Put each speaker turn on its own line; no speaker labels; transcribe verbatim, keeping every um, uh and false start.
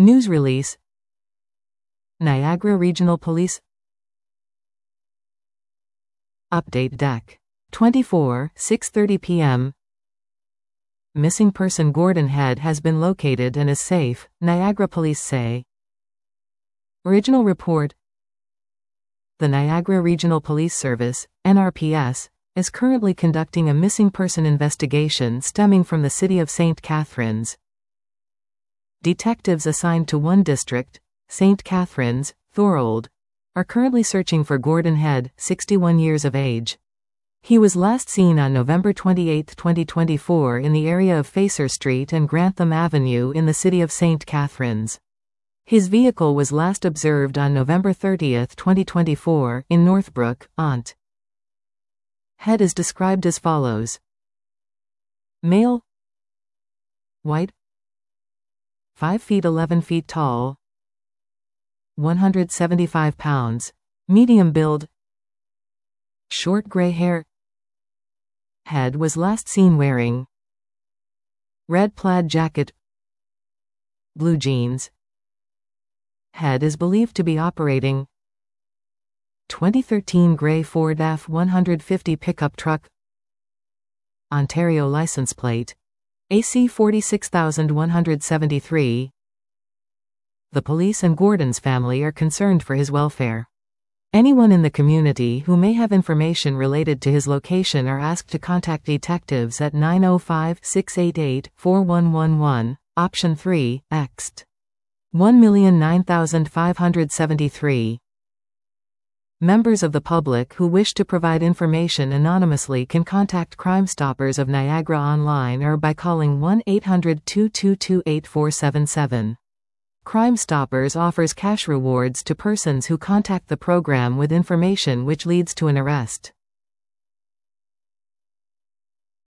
News release. Niagara Regional Police Update Deck twenty-four, six thirty p m Missing person Gordon Head has been located and is safe, Niagara Police say. Original report. The Niagara Regional Police Service, N R P S, is currently conducting a missing person investigation stemming from the city of Saint Catharines. Detectives assigned to one district, Saint Catharines, Thorold, are currently searching for Gordon Head, sixty-one years of age. He was last seen on November twenty-eighth, twenty twenty-four in the area of Facer Street and Grantham Avenue in the city of Saint Catharines. His vehicle was last observed on November thirtieth, twenty twenty-four, in Northbrook, Ont. Head is described as follows. Male. White. five feet eleven feet tall. one hundred seventy-five pounds. Medium build. Short gray hair. Head was last seen wearing red plaid jacket, blue jeans. Head is believed to be operating twenty thirteen gray Ford F one fifty pickup truck. Ontario license plate A C forty-six one seventy-three. The police and Gordon's family are concerned for his welfare. Anyone in the community who may have information related to his location are asked to contact detectives at nine oh five, six eight eight, four one one one, option three, Ext. one million nine thousand five hundred seventy-three. Members of the public who wish to provide information anonymously can contact Crime Stoppers of Niagara online or by calling one eight hundred, two two two, eight four seven seven. Crime Stoppers offers cash rewards to persons who contact the program with information which leads to an arrest.